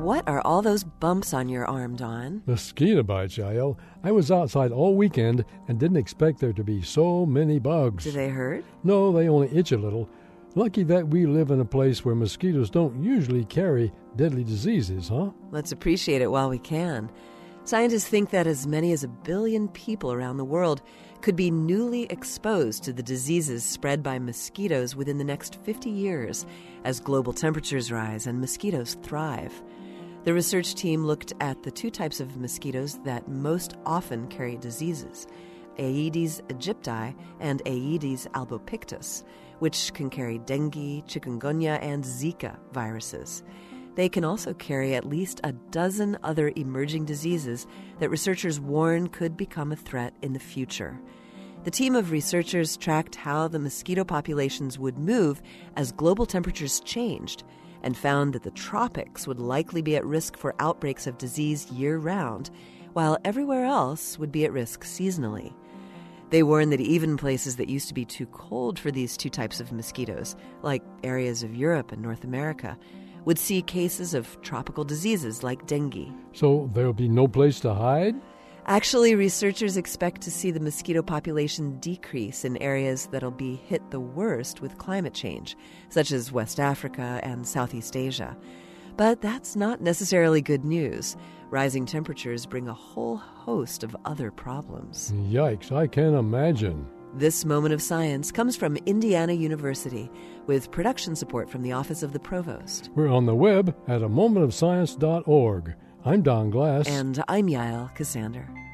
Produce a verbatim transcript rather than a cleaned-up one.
What are all those bumps on your arm, Don? Mosquito bites, Yael. I was outside all weekend and didn't expect there to be so many bugs. Do they hurt? No, they only itch a little. Lucky that we live in a place where mosquitoes don't usually carry deadly diseases, huh? Let's appreciate it while we can. Scientists think that as many as a billion people around the world could be newly exposed to the diseases spread by mosquitoes within the next fifty years as global temperatures rise and mosquitoes thrive. The research team looked at the two types of mosquitoes that most often carry diseases, Aedes aegypti and Aedes albopictus, which can carry dengue, chikungunya, and Zika viruses. They can also carry at least a dozen other emerging diseases that researchers warn could become a threat in the future. The team of researchers tracked how the mosquito populations would move as global temperatures changed and found that the tropics would likely be at risk for outbreaks of disease year-round, while everywhere else would be at risk seasonally. They warn that even places that used to be too cold for these two types of mosquitoes, like areas of Europe and North America, would see cases of tropical diseases like dengue. So there'll be no place to hide? Actually, researchers expect to see the mosquito population decrease in areas that'll be hit the worst with climate change, such as West Africa and Southeast Asia. But that's not necessarily good news. Rising temperatures bring a whole host of other problems. Yikes, I can't imagine. This Moment of Science comes from Indiana University with production support from the Office of the Provost. We're on the web at a moment of science dot org. I'm Don Glass. And I'm Yael Cassander.